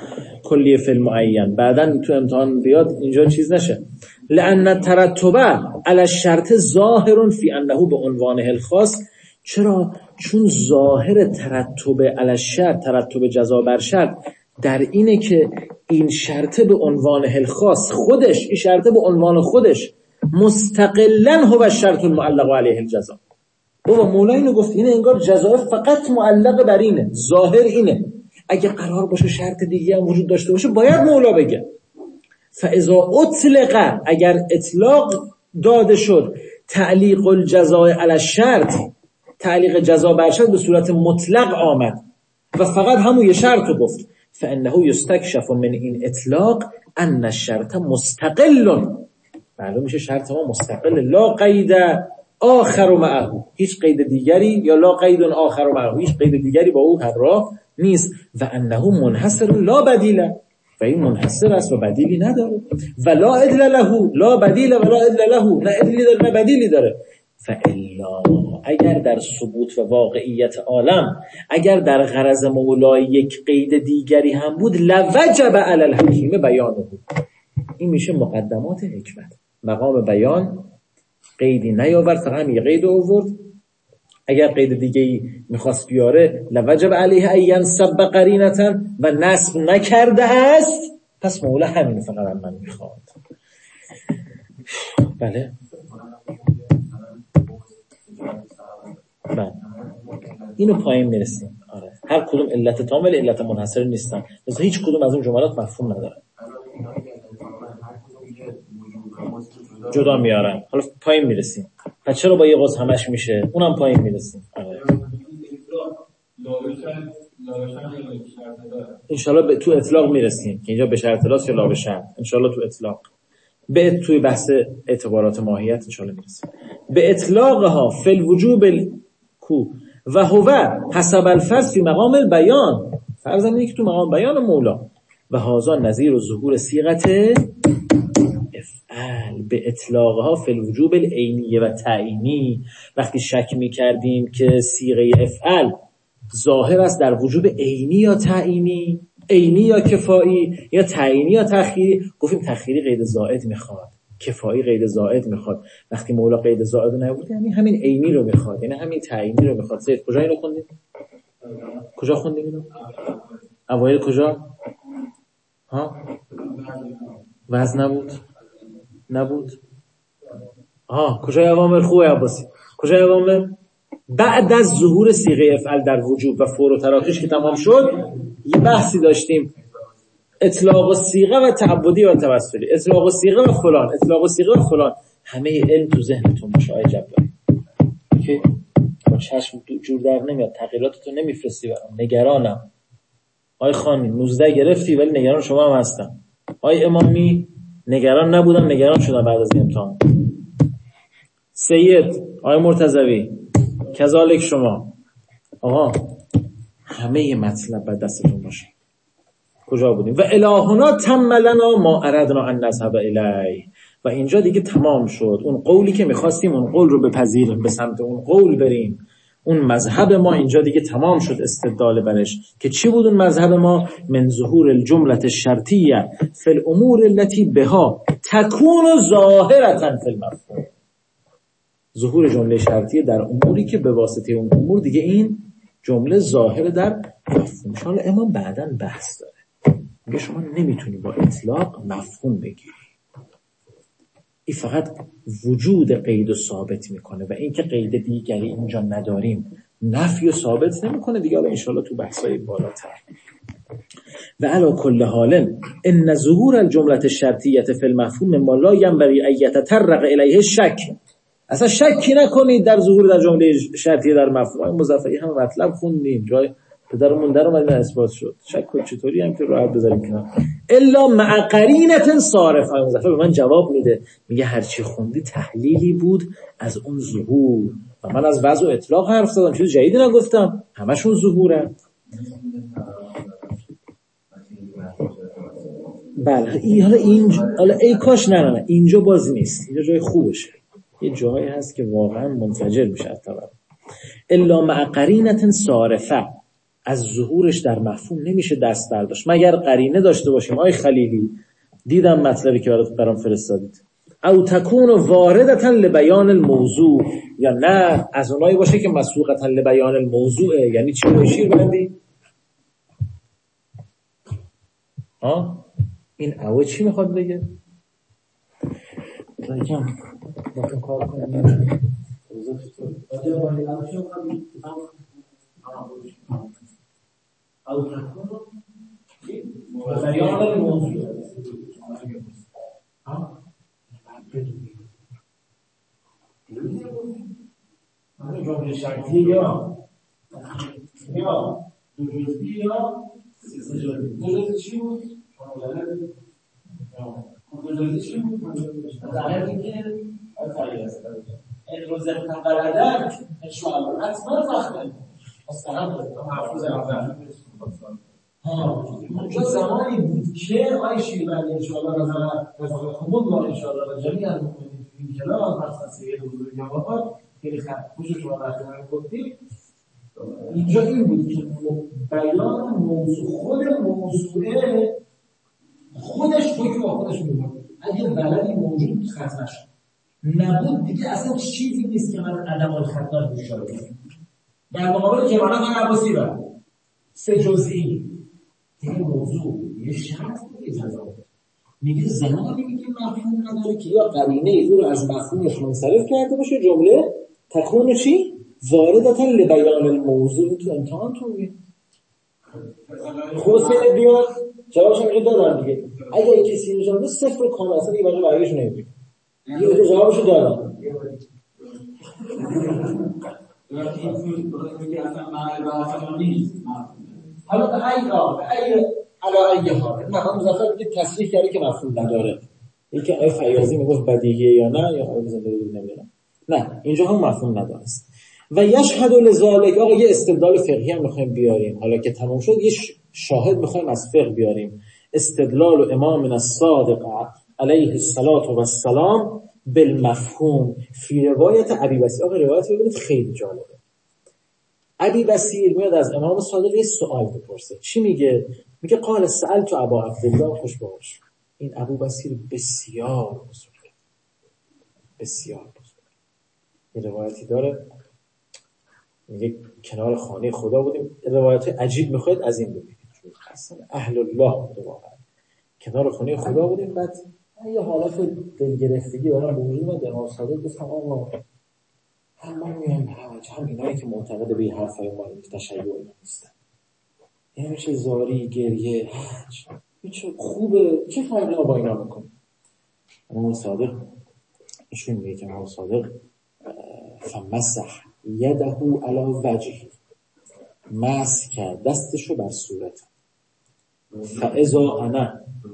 کلیه فی المعین، بعدن تو امتحان بیاد اینجا چیز نشه. لأن ترتبه علی الشرط ظاهر فی انه به عنوانه الخاص. چرا؟ چون ظاهر ترتب علی الشرط، ترتب جزا بر شرط، در اینه که این شرط به عنوانه الخاص خودش، این شرط به عنوان خودش مستقلا هو الشرط المعلق علیه الجزا. بابا مولا اینو گفت، اینه انگار جزا فقط معلق بر اینه، ظاهر اینه. اگه قرار باشه شرط دیگه هم وجود داشته باشه باید مولا بگه. فاذا اطلق، اگر اطلاق داده شد، تعلیق الجزاء علی الشرط، تعلیق جزا بر شرط به صورت مطلق آمد و فقط همون یه شرط رو گفت، فانه یستکشف من این اطلاق ان الشرط مستقل. معلوم میشه شرط ما مستقل، لا قید آخر معه، هیچ قید دیگری، یا لا قید آخر معه، هیچ قید دیگری با او همراه نیست. و انه منحصر لا بدیل، و این منحصر است و بدیلی نداره. و لا عدل له، لا بدیل و لا عدل له، نه عدلی داره نه بدیلی داره. فالا، اگر در ثبوت و واقعیت عالم، اگر در غرض مولای یک قید دیگری هم بود، لوجب علی الحکیم بیانه. این میشه مقدمات حکمت. مقام بیان قیدی نیاورد، فقط یه قید آورد. اگر قید دیگه‌ای میخواست بیاره، لوجب علیه ان ینصب قرینة، و نصب نکرده است، پس مولا همین فقط من میخواد. بله بله اینو پایین میرسیم. آره، هر کدوم علت تام ولی علت منحصر نیستن، مثلا هیچ کدوم از اون جملات مفهوم نداره، جدا میارن. حالا پایین میرسیم. پس چرا با یه قوس همش میشه؟ اونم پایین میرسیم. آره. انشالله تو اطلاق میرسیم که اینجا به شرط لاس یا لا به شرط. انشالله تو اطلاق به توی بحث اعتبارات ماهیت انشالله میرسیم. به اطلاقها فی الوجوب کو و هو حسب الفرض فی مقام البیان. فرض اینه که تو مقام بیان مولا و هذا نظیر و ظهور صیغت افعال به اطلاقها فی الوجوب العینی و تعیینی. وقتی شک می‌کردیم که صیغه افعال ظاهر است در وجوب عینی یا تعیینی، عینی یا کفایی، یا تعیینی یا تخییری، گفتیم تخییری قید زائد میخواد، کفایی قید زائد میخواد. وقتی مولا قید زائد رو نیاورد یعنی همین عینی رو میخواد، یعنی همین تعیینی رو میخواد. سید کجا اینو خوندیم؟ کجا خوندیم اینو؟ اوایل کجا؟ ها؟ وزن نبود؟ نبود؟ ها کجای اوامر؟ خوبه عباسی. کجای اوامر؟ بعد از ظهور صیغه افعال در وجوب و فور و تراخیش که تمام شد، یه بحثی داشتیم، اطلاق الصیغه و تعبدی و توسلی، اطلاق الصیغه و فلان، اطلاق الصیغه و فلان. همه علم تو ذهنتون باشه آقای جباری که با چشم جور در نمیاد، تغییراتتو نمیفرستی برام، نگرانم. آقای خانی نوزده گرفتی ولی نگران شما هم هستم. آقای امامی نگران نبودم، نگران شدم بعد از امتحان. سید، آقای مرتضوی کذالک شما. آقا همه مطلب بعد دستتون باشه. کجا بودیم؟ و الهنا تم لنا ما اردنا ان نذهب الیه. و اینجا دیگه تمام شد اون قولی که میخواستیم اون قول رو بپذیریم، به سمت اون قول بریم. اون مذهب ما اینجا دیگه تمام شد استدلال برش. که چی بود اون مذهب ما؟ من ظهور الجملة الشرطیه فی الامور التي بها تکون ظاهرة فی المفهوم. ظهور جمله شرطیه در اموری که به واسطه اون امور دیگه این جمله ظاهر در مفهوم. حالا امام بعداً بحث داره، میگه شما نمیتونی با اطلاق مفهوم بگیری، این فقط وجود قید و ثابت میکنه و این که قید دیگری اینجا نداریم نفی و ثابت نمیکنه دیگه. حالا انشالله تو بحثای بالاتر. و علی کل حال ان ظهور الجمله الشرطیه فی المفهوم ما لا ينبغي ان يتطرق الیه شک. اصلا شکی نکنید در ظهور در جمله شرطیه در مفهوم. مضافی هم مطلب خوندیم، جای پدرمون در اومد اثبات شد. شک کن چطوری هم که راحت بذاریم کنار. الا مع قرینه صارفه. مضافی به من جواب میده، میگه هر چی خوندی تحلیلی بود از اون ظهور و من از وضع و اطلاق حرف زدم، چیز جدیدی نگفتم، همشون ظهوره. بله این حالا این حالا ای کاش نه نه اینجا باز نیست، اینجا جای خوبشه، یه جایی هست که واقعا منفجر میشه از طبع. الا مع قرینه صارفه از ظهورش در مفهوم نمیشه دست برداشت مگر قرینه داشته باشیم. آی خلیلی دیدم مطلبی که برام فرستادید. او تکون واردتا لبیان الموضوع، یا نه از اونایی باشه که مسوقتا لبیان الموضوعه. یعنی چی رو شیر بندی؟ ها این اوه چی میخواد بگه؟ یکم باید کار کنیم. او تکون لبیان الموضوع. ها همه جمله شرطی یا یا دو جزئی یا سه جزئی. دو جزئی چی بود؟ دو جزئی چی بود؟ در اینکه این روزه تقلدک انشاءالله حتما فخته مستحب است. محفوظ اول اونجا زمانی بود که آی شیربندی انشاءالله رضا خمود ما انشاءالله جمیع المؤمنین این کلام مثلا سید حضور جماعات خیلی خوشش رو وقتی من گفتیم اینجا این بود که بیان موضوع خود موضوعه خودش توی که با خودش میبود. اگه بلدی موجود ختمش نبود دیگه اصلا چیزی نیست که من عدم الخطر بشاره کنم. در مقابل جماعت من عباسی بر سه جزئی دیگه موضوع یه شرط دیگه جزا میگه زمانی میگه مفهوم نداره که یا قرینه ای رو از مفهومش منصرف کرده باشه جمله تکون چی؟ واردتا لبیان الموضوع. تو امتحان تو میگه خوب سینه بیاد جوابش میگه دادم دیگه. اگه کسی اینجا بوده صفر و کامل اصلا دیگه باشه برگش نمیگه یه جوابشو دادم. حالا به ای را به ای علا ای حال مثلا مظفر بگید تصریح کرده که مفهوم نداره. این که آی فیاضی میگفت بدیهیه یا نه یا آی بزنده رو نمیرم نه اینجا هم مفهوم نداره است. و یشهد لذالک. آقا یه استدلال فقهی هم میخوایم بیاریم. حالا که تموم شد یه شاهد میخوایم از فقه بیاریم. استدلال امامنا الصادق علیه الصلاة و السلام بالمفهوم فی روایت ابی بصیر. آقا روایت ببینید خیلی جالبه. ابی بصیر میاد از امام صادق یه سوال بپرسه. چی میگه؟ میگه قال سألت ابا عبدالله. خوش باش. این ابو بصیر بسیار بزرگه، بسیار بزرگه. یه روایتی داره میگه کنار خانه خدا بودیم. روایت عجیب میخواید از این ببینید اصلا اهل الله بوده واقعا. کنار خانه خدا بودیم بعد یه حالت دلگرفتگی برام به وجود اومد. امام صادق گفتم آقا هم من میام حج هم اینایی که معتقد به این حرفای ما این تشیع اینا نیستن. این میشه زاری گریه حج چه خوبه چه فرقی ما با اینا میکنه. امام صادق ایشون میگه که امام صادق فمسح یده علی وجهه، مسح کرد دستشو بر صورت. فاذا انا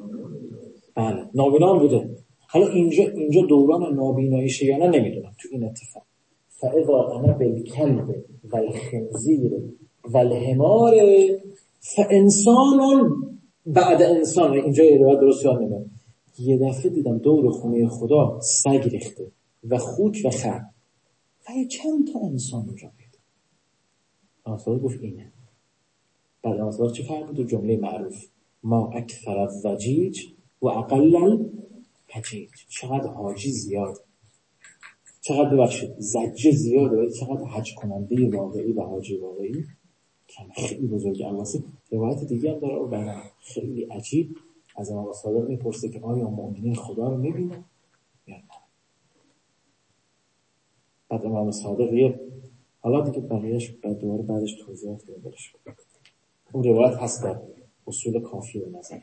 بله نابینا بوده. حالا اینجا اینجا دوران نابیناییشه یا نه نمیدونم تو این اتفاق. فاذا انا بالکلب والخنزیر والحمار فانسان بعد انسان. اینجا یه روایت درست یاد نمیاد. یه دفعه دیدم دور خونه خدا سگ ریخته و خوک و خر و یه چند تا انسان اونجا پیدا. آساد گفت اینه. بعد آساد چه فرق بود؟ جمله معروف ما اکثر الضجیج و اقل الحجیج. چقدر حاجی زیاد، چقدر ببخشید زجه زیاده ولی چقدر حج کننده واقعی و حاجی واقعی کم. خیلی بزرگه. البته روایت دیگه هم داره و بعد خیلی عجیب از امام صادق میپرسه که آیا مؤمنین خدا رو میبینن یا نه. بعد امام صادق یه حالا دیگه بقیهش بعد دوباره بعدش توضیحات بهش بده. اون روایت هست در اصول کافی به نظر.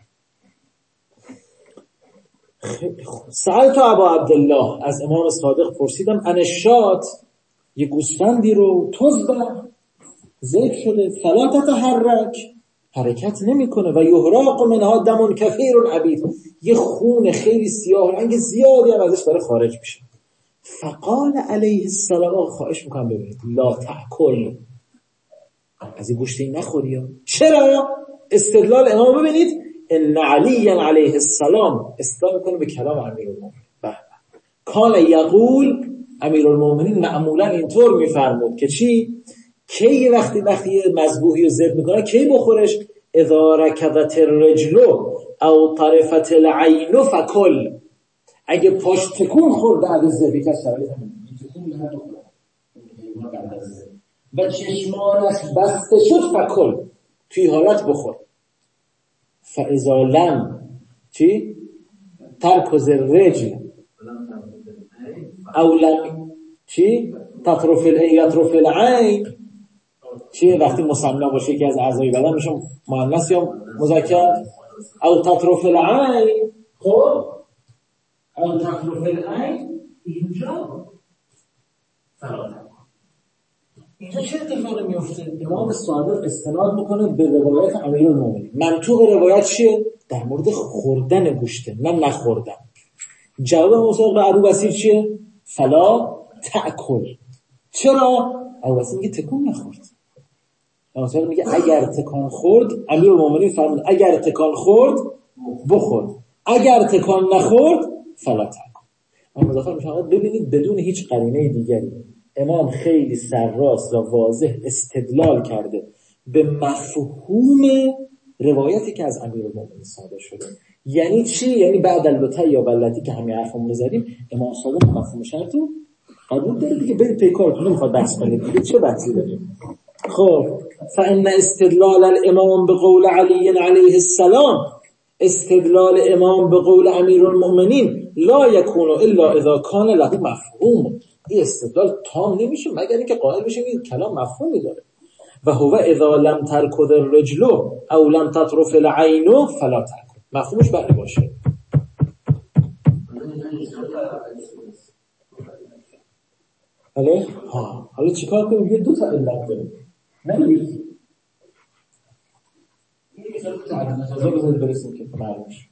خیلی خوب. سألت ابا عبدالله، از امام صادق پرسیدم ان الشات، یه گوسفندی رو تذبح ذبح شده فلا تتحرک، حرکت نمیکنه و یهراق منها دم کثیر عبید، یه خون خیلی سیاه رنگ زیادی هم ازش داره خارج میشه. فقال علیه السلام، خواهش میکنم ببینید لا تأکل، از این گوشتی نخوری. چرا؟ استدلال امام ببینید. ان علی علیه السلام استدلال میکنه به کلام امیرالمومنین. کان یقول، امیرالمومنین معمولا اینطور میفرمود که چی؟ کی وقتی وقتی مذبوحی رو ذبح میکنه کی بخورش؟ اذا رکضت الرجل او طرفت العین فکل، اگه پاش تکون خورد بعد از ذبح کس سوال و چشمانش بسته شد فکل، توی حالت بخور. فاذا لم چی؟ ترکز الرجل او لم چی؟ تطرف العین یطرف العین چیه؟ وقتی مثنی باشه که از اعضای بدن میشه مؤنث یا مذکر؟ او تطرف العین. خب او تطرف العین اینجا فراتر اینجا چه اتفاقی میفته؟ امام صادق استناد میکنه به روایت امیرالمومنین. منطوق روایت چیه؟ در مورد خوردن گوشته، نه نخوردن. جواب امام صادق به ابو بصیر چیه؟ فلا تأکل. چرا؟ ابو بصیر میگه تکون نخورد. امام صادق میگه اگر تکان خورد، امیرالمومنین فرمود اگر تکان خورد بخور، اگر تکان نخورد فلا تأکل. اما مظفر میشه ببینید بدون هیچ قرینه دیگری امام خیلی سرراست و واضح استدلال کرده به مفهوم روایتی که از امیرالمومنین صادر شده. یعنی چی؟ یعنی بعد البته یا بلتی که همین حرفمون زدیم، امام صادق مفهوم شرط رو قبول داره دیگه. برید پی کارتون، نمیخواد بحث کنید دیگه، چه بحثی داریم؟ خب فان استدلال الامام بقول علی علیه السلام، استدلال امام به قول امیرالمومنین لا یکون الا اذا کان له مفهوم. این استدلال تام نمیشه مگر اینکه قائل بشیم این کلام مفهومی داره. و هو اذا لم ترکض الرجل او لم تطرف العین فلا تأکل. مفهومش بله باشه. حالا ها حالا چیکار کنیم؟ یه دو تا علت داره، نه یکی. اجازه بذارید برسیم که معلوم شه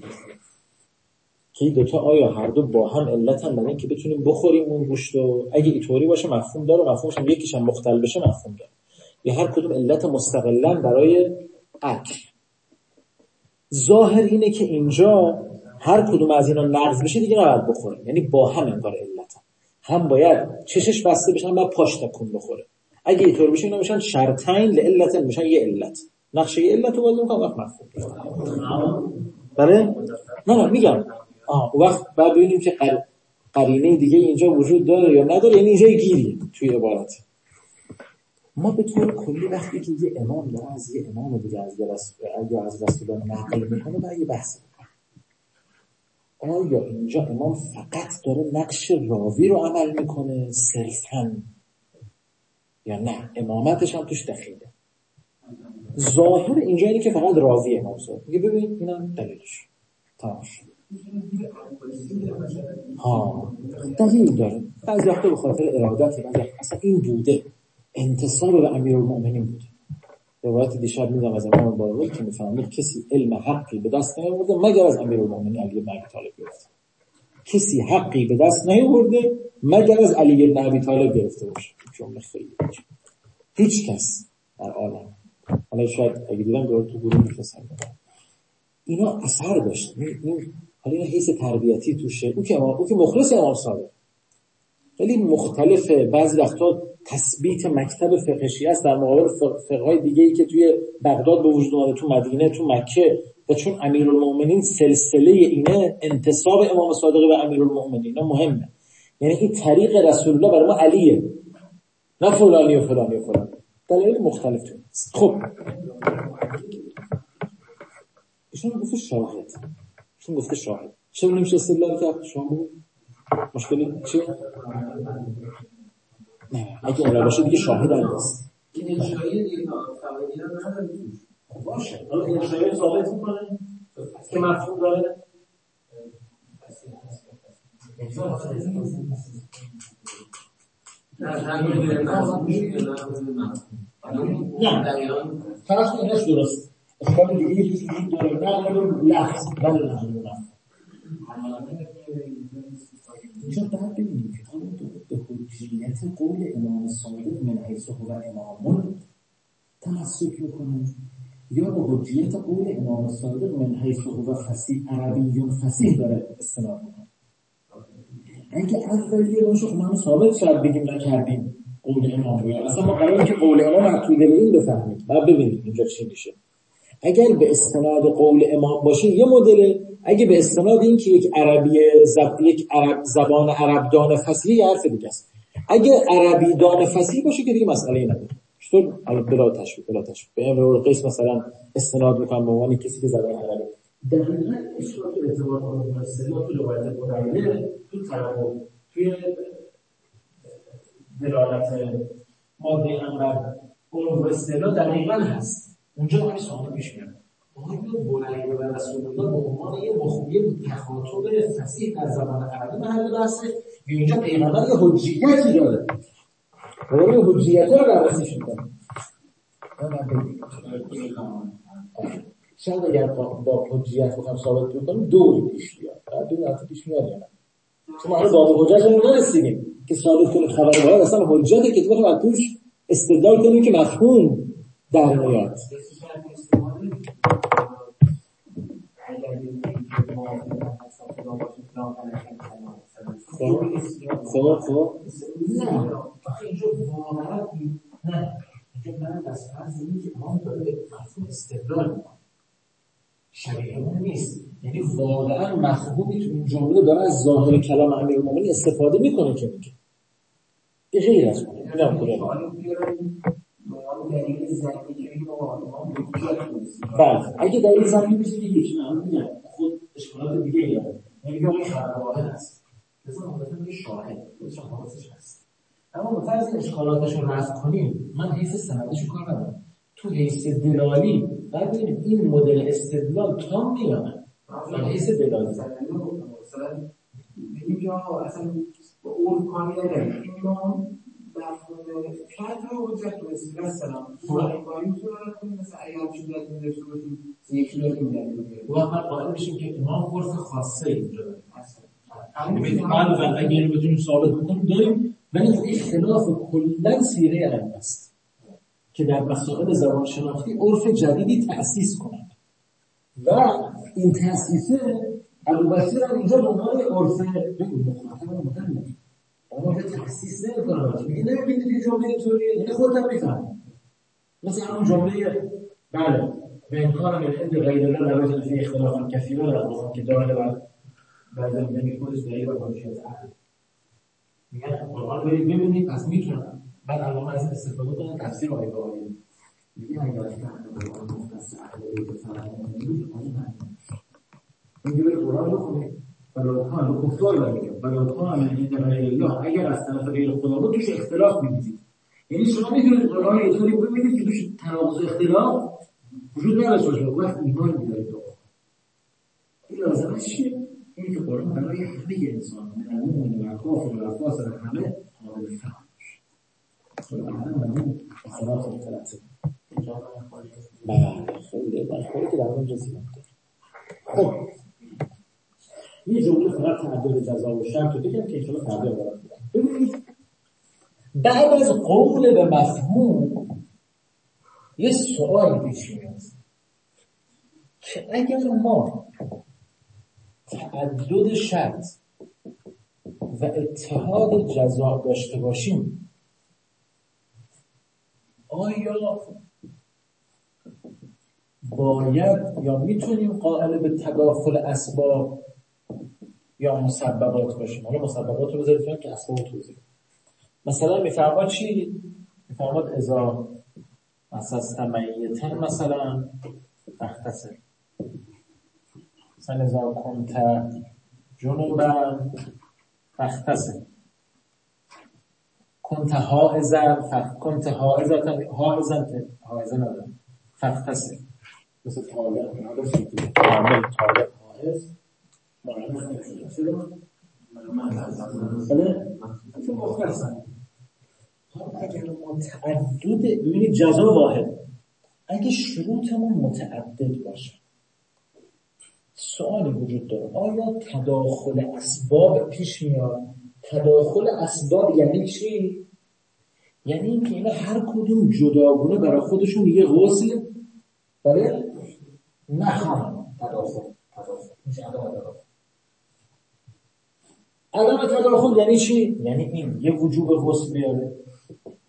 که دوتا آیا هر دو با هم علتن برای اینکه بتونیم بخوریم اون گوشت و اگه اینطوری باشه مفهوم داره، مفهومش هم یکیش هم مختل بشه مفهوم داره، یا هر کدوم علت مستقلاً برای اکل. ظاهر اینه که اینجا هر کدوم از اینا نقض بشه دیگه نباید بخوریم، یعنی با هم انگار علتن، هم باید چشش بسته بشه هم باید پاش تکون بخوره. اگه اینطور بشه اینا میشن شرطین لعلت، میشن یه علت، نقشه یه علت رو بازی میکنم وقت مفهوم بله؟ نه نه میگم آه وقت بعد ببینیم که قر... قرینه دیگه اینجا وجود داره یا نداره، یعنی اینجا گیری توی عبارت. ما به طور کلی وقتی که یه امام داره از یه امام دیگه از یه رسول یا از رسولان نقل میکنه باید یه بحث کنه آیا اینجا امام فقط داره نقش راوی رو عمل میکنه صرفاً یا نه امامتش هم توش دخیله. ظاهر اینجا اینه که فقط راوی امام صادق میگه ببین اینا دلیلش تمام شد. ها دلیل داره، بعضی وقتا به خاطر ارادت، بعضی اصلا این بوده انتصاب به امیرالمومنین بوده. روایت دیشب میدم از امام باقری که میفهمید کسی علم حقی به دست نیاورده مگر از امیرالمومنین علی بن ابی طالب گرفته. کسی حقی به دست نیاورده مگر از علی بن ابی طالب گرفته باشه. جمله خیلی باشه. هیچ کس در عالم، حالا شاید اگه دیدم داره تو گروه میفرستم، اینا اثر داشت. این حالا این حیث تربیتی توشه. او که او که مخلص امام صادق، ولی مختلفه. بعضی وقتا تثبیت مکتب فقه شیعه است در مقابل فقهای دیگه‌ای که توی بغداد به وجود اومده، تو مدینه، تو مکه. و چون امیرالمومنین سلسله اینه، انتساب امام صادق به امیرالمومنین مهمه. یعنی این طریق رسول الله برای ما علیه، نه فلانی و فلانی و فلانی. دلایل مختلف تو است. خب ایشون گفته شاهد، ایشون گفته شاهد. چرا نمیشه استدلال کرد؟ شما بگو مشکلی چیه؟ نه اگه اون باشه دیگه شاهد هم نیست. این شاهد دیگه فهمیدن نداره. باشه حالا این شاهد ثابت میکنه که مفهوم داره. نه فقط اینش درست. اشکال دیگه یه چیزی داره، نقل لفظ ولی نقل اینجا باید ببینیم که آیا به حجیت قول امام صادق من حیث هو امامون تمسک میکنه یا به حجیت قول امام صادق من حیث هو فصیح عربی فصیح داره استناد میکنه. اگه اولیه باشه خب ما ثابت شد بگیم نکردیم، قول امام بیاره. اصلا ما قراره که قول امام عقیده به این بفهمیم. بعد ببینید اینجا چی میشه. اگر به استناد قول امام باشه یه مدل، اگه به استناد این که یک عربی زب... یک عرب زبان عرب دان فصیح یه حرف دیگه است. اگه عربی دان فصیح باشه که دیگه مسئله نداره. چطور بلا تشبیه بلا تشبیه به امر قیس مثلا استناد میکنم به عنوان کسی که زبان عربی دقیقاً اشکال ارتباط با اصطلاح تو روایت بخاری تو ترابط توی دلالت ماده انقدر اون اصطلاح دقیقاً هست. اونجا همین سوال پیش میاد. آیا بلایی و رسول الله به عنوان یه مخویه تخاطب فصیح در زبان عربی محل بحثه یا اینجا پیغمبر یه حجیتی داره؟ برای یه حجیت رو بررسیش میکنه. شاید اگر با حجیت بخوام ثابت بکنیم دو پیش بیاد. بعد دو نقطه پیش میاد یا نه؟ چون ما هنوز باب حجت رو نرسیدیم که ثابت کنیم خبر باید اصلا حجته که تو توش استدلال کنیم که مفهوم در میاد. خب خب خب نه اینجا واقعا نه اینجا من از فرض این که امام داره به مفهوم استدلال میکنه شریعه نیست، یعنی واقعا مفهومی تو این جمله داره از ظاهر کلام امیرالمومنین استفاده میکنه که میگه یه غیر از کنه اینم کلا بله اگه دلیل زمین بشه که یکی من میگم خود اشکالات دیگه ای داره میگم این خبر واحد است مثلا ممکنه یه شاهد خودش حواسش هست اما مثلا این اشکالاتش رو رفع کنیم من حیث سندش کار ندارم تو حیث دلالی بعد ببینیم این مدل استدلال تام میاد من حیث دلالی مثلا بگیم که اصلا با اون کاری نداریم اینا مفهوم شاید رو حجت رو استیل سلام فرای کاری تو رو کنیم مثلا اگر شدت میداشته باشیم یکی رو میداریم و ما قائل میشیم که امام فرص خاصه اینجا داریم اصلا بعد اگر اینو بتونیم ثابت بکنیم داریم ولی اختلاف کلا سیره علم است که در مسائل زبان شناختی عرف جدیدی تأسیس کنند و این تأسیسه ابوبصیر هم اینجا به عنوان عرف بگو مخاطب مهمه اما به تأسیس نمی‌کنه میگه نمی‌بینید که جمله اینطوریه یعنی خودت هم می‌فهمی مثل همون جمله بله به امکان من عند غیر الله لوجد فی اختلاف کثیرا در قرآن که داره بر بعضی میگه خودش دلیل و حجت عقل میگن قرآن برید ببینید پس میتونن بعد علامه از استفاده کنن تفسیر آیه به آیه میگه اگر قرآن مختص عقل بیت فرمان میگه برید قرآن بخونید ولو کان به کفار داره میگه ولو کان من عند غیر الله اگر از طرف غیر خدا بود توش اختلاف می‌دیدید یعنی شما میتونید قرآن یه طوری ببینید که توش تناقض و اختلاف وجود نداشته باشه وقت ایمان می‌دارید تو این لازمه چیه این که قرآن برای همه انسان من المؤمن و کافر و فاسق همه قابل فهم باشه قرآن برای اصلاح متلازم بله خیلی بخوری که در اون رسیدم خب یه جمله فقط تعدد جزا و شرط رو بگم که انشاءالله تعدد برات بدم ببینید بعد از قول به مفهوم یه سوال پیش میاد که اگر ما تعدد شرط و اتحاد جزا داشته باشیم آیا باید یا میتونیم قائل به تداخل اسباب یا مسببات باشیم؟ حالا مسببات رو بذارید که اسباب رو توضیح مثلا میفرماد چی؟ میفرماد اذا اساس میتن مثلا اختصر مثلا اذا کنت جنوبا اختصر کنت حائزا کنت حائزا حائزا حائزا ندارم فاختصر مثل طالب طالب طالب طالب حائز چون مختصر اگر متعدد ببینید جزا واحد اگه شروطمون متعدد باشه سوالی وجود داره آیا تداخل اسباب پیش میاد؟ تداخل اسباب یعنی چی؟ یعنی اینکه اینا هر کدوم جداگونه برای خودشون یه غسل بله؟ نه هم تداخل تداخل میشه عدم تداخل عدم تداخل یعنی چی؟ یعنی این یه وجوب غسل بیاره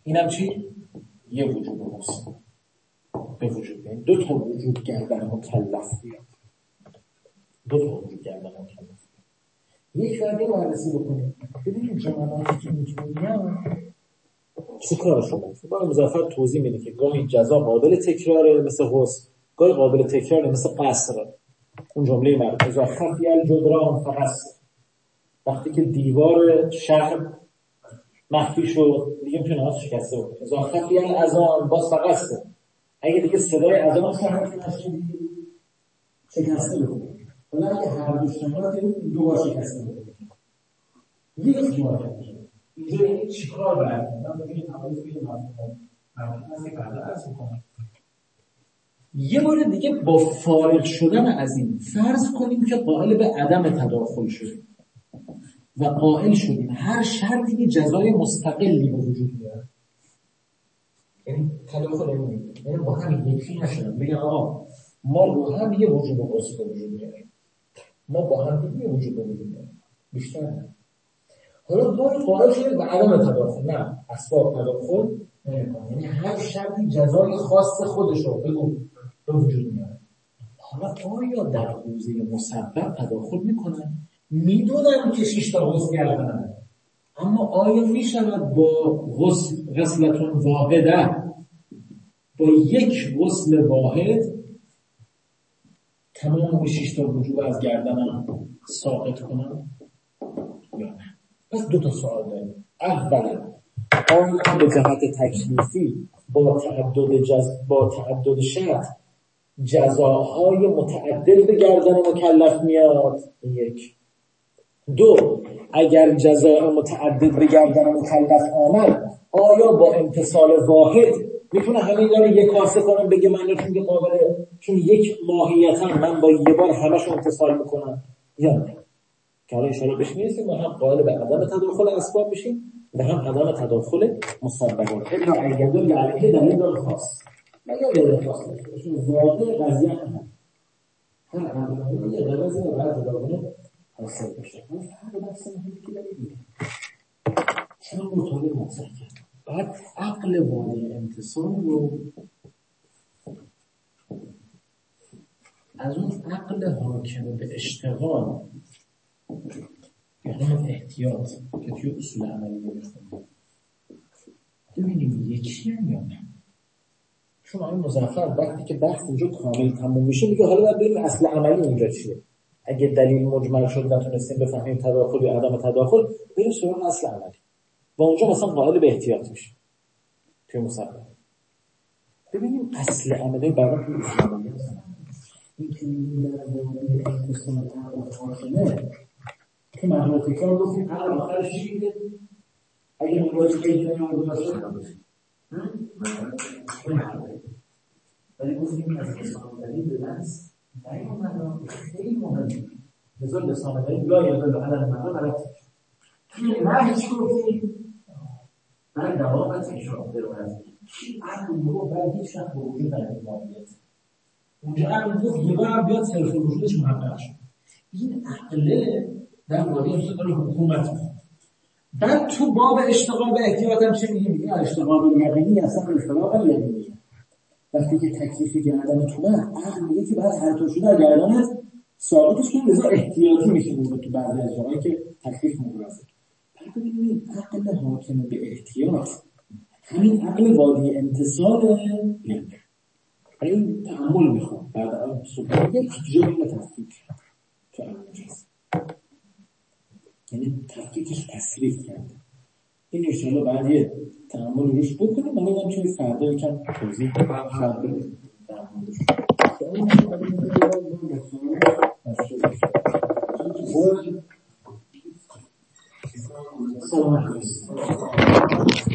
اینم چی؟ یه وجود حسن به وجود بیاد. دو تا وجود گردن مکلف بیاد. دو تا وجود گردن مکلف. یک بعد این بررسی بکنیم. ببینیم جملاتی که میتونیم چه کارشون هست. با مظفر توضیح میده که گاهی جزا قابل تکراره مثل حسن، گاهی قابل تکراره مثل قصر. اون جمله مرد اذا خفی الجدران فقصر، وقتی که دیوار شهر مخفی شد دیگه میتونه نماز شکسته بکنه. اذا خفی الاذان باز فقصر، اگه دیگه صدای اذان شهر نشنیدی شکسته بکنه. ولی اگه هر دو شنیدی دوبار شکسته بکنه. یک جواب اینجا یعنی چیکار باید من ببینید تعریف میدم مفهوم از یک فردا عرض میکنم. یه بار دیگه با فارغ شدن از این فرض کنیم که قائل به عدم تداخل شدیم و قائل شدیم هر شرطی که جزای مستقلی به وجود میاد، یعنی تداخل نمیاد، یعنی با هم یکی نشدن بگن آقا ما رو هم یه وجود واسط به وجود میاریم، ما با هم یه وجود به وجود میاریم، بیشتر نه. حالا ما قائل شدیم به عدم تداخل، نه اسباب تداخل نمیکنه، یعنی هر شرطی جزای خاص خودش رو بگو به وجود میاره. حالا آیا در حوزه مسبب تداخل میکنن؟ میدونم که شش تا غسل گردن، اما آیا میشود با غسل غسلتون واحده، با یک غسل واحد تمام شش تا وجوب از گردنم ساقط کنم یا نه؟ پس دو تا سوال داریم. اولا آیا به جهت تکلیفی با تعدد جز... با تعدد شرط جزاهای متعدد به گردن مکلف میاد؟ یک. دو، اگر جزای متعدد به گردن مکلف آمد آیا با امتصال واحد میتونه همین داره یک کاسه کنم بگه من چون که قابله چون یک ماهیتا من با یه بار همشو امتصال میکنم یا نه؟ که حالا انشاءالله بهش میرسیم و هم قائل به عدم تداخل اسباب میشیم و هم عدم تداخل مسببات. الا اگر دل علیه دلیل خاص مگر دلیل خاص باشه چون واقع قضیه هم هر عملی یه غرضی رو بعد تداخل حاصل بشه. اون فرق بحث مهمی که داریم چون مطالعه مطرح کرد بعد عقل واقعی امتصال رو از اون عقل حاکم به اشتغال یا همون احتیاط که توی اصول عملی میخونیم ببینیم یکی هم یا نه. چون آقای مظفر وقتی که بحث اینجا کامل تموم میشه میگه حالا باید ببینیم اصل عملی اینجا چیه. اگه دلیل مجمل شد نتونستیم بفهمیم تداخل یا عدم تداخل بریم سراغ اصل عملی و اونجا مثلا قائل به احتیاط میشه توی مسبب. ببینیم اصل عملی برای توی اصول عملی این که این در واقعی اختصار تعریف حاکمه که مجموع تکرار گفتیم هر آخرش چیه؟ اگه مباید که این رو باشه ولی گفتیم از لسانداری به دست نیامدن خیلی مهمه. لذا لسانداری لا یادل علم مقام علت توی نهج گفتیم برای دوام تکرار به روز چی عقل رو برای هیچ شخص به وجود نیامد مالیت اونجا عقل گفت یه بار بیاد صرف وجودش محقق شد. این عقله در واقع امسا داره حکومت میکنه. بعد تو باب اشتغال به احتیاط هم چه میگیم؟ میگه اشتغال به یقینی اصلا اشتغال یقینیه. وقتی که تکلیف گردن تو من عقل میگه که بعد هر طور شده گردنت ثابتش کنیم لذا احتیاطی میشه بود تو بعضی از جاهایی که تکلیف مبرزه. بعد ببینید عقل حاکم به احتیاط همین عقل وادی امتصال نه. این تعامل میخوام بعد از صبح یک جایی رو تفکیک تو امروز یعنی تفکیکش تصریف کرده. این انشاءالله بعد یه تعامل روش بکنیم من بگم چون فردا یکم توضیح شاید بدیم در موردش سلام علیکم.